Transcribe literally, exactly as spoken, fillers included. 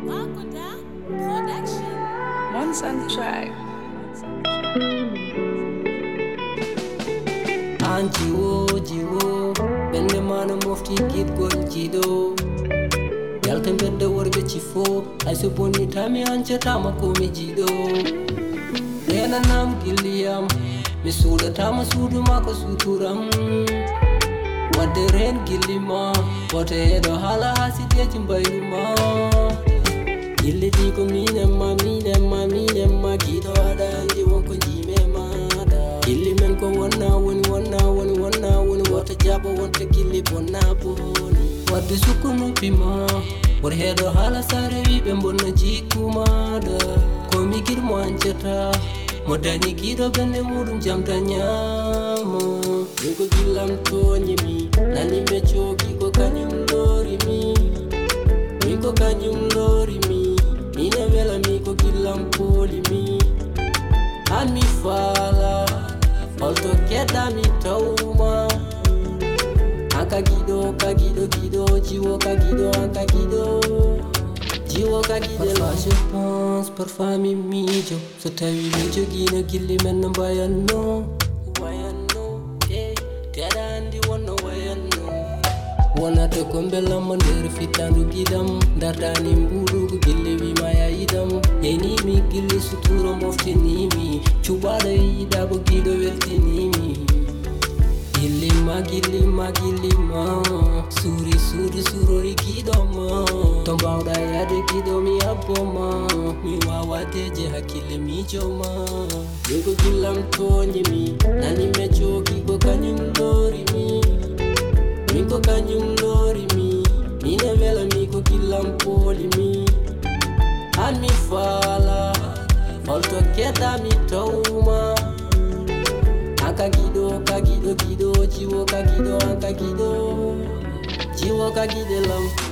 Makoda Production. Monson track. An jiwo jiwo bende mana mofti kit gol jido yalta bedde worbe ci fo ay so bonni tami ance tama ko mi jido rena nam giliyam mi suuda tama suudu mako suturam wadde ren gilima wote edo hala hasideji mbayruma gilli di ko minema minema minema gido ada andi wonko jimema gilli men ko wonna woni wonna woni wonna woni wota jaba wonta gilli bonna boni wadde sukunu pima wor hedo hala sare wi be bonna jikumada ko mi girmo ancata mo dani gido bende mudum jamta nyamo ko gillam to nyimi nani me choki ko kanyum lori mi mi ko kanyum lori mi ina vela mi ko gillam poli mi ami fala Alto keda mi tauma Anka gido, ka gido, gido Jiwo ka gido, anka gido Jiwo ka gido Parfois je pense, parfois mi mijo So tawi mi jogino gilli men no mbayanno Wayanno, eh Teda andi wonno wayanno Wonata ko belamma nder fitandu gidam Dardani mbuɗugo gilli wima yayidam Yenimi gilli suturo moftinimi Cubaɗo yiɗabo giɗo weltinimi Gillima gillima gillima Suri suri surori giɗoma To mbawɗa yade giɗo mi abboma Mi wawadeje hakkille mijoma Min ko gillam toñimi Nani me coki ko kañum lorimi Min ko kañum lorimi Mina vela mi ko gillam polimi An mi fala Holto keda mi tauma Anka gido, ka gido, gido Jiwo ka gido, anka gido Jiwo ka gidelam